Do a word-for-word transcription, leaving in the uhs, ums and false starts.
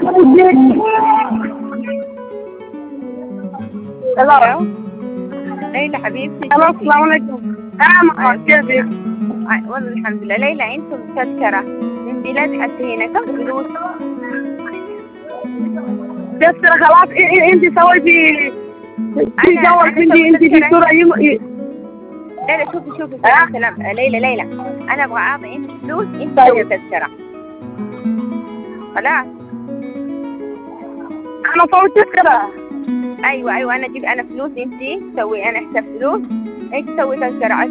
الو ليلى حبيبتي. الو السلام عليكم. انا كيفك؟ والله الحمد لله. ليلى انتم تذكرة من بلاد حتى هنا كم فلوس؟ تذكرة خلاص. انت سويتي في جوال عندي انت في صورة يم... لا لا شوفي شوفي سلام سلام ليلى ليلى انا ابغى اعطي انت فلوس انت سوي تذكرة. خلاص انا سويت تذكرة. ايوه ايوه انا اجيب انا فلوس انت سوي انا حساب فلوس انت تسوي تذكرة.